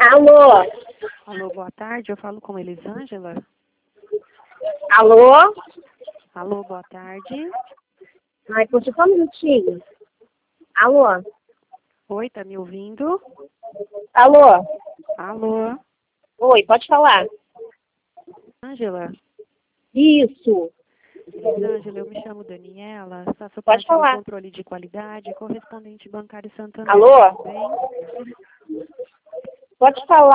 Alô? Alô, boa tarde. Eu falo com Elisângela. Alô? Alô, boa tarde. Ai, poxa, só um minutinho. Alô? Oi, tá me ouvindo? Alô? Alô, Oi, pode falar. Ângela. Isso. Elisângela, eu me chamo Daniela. Faço Pode parte do falar. controle de qualidade correspondente bancário Santander. Alô? Tudo bem? Pode falar.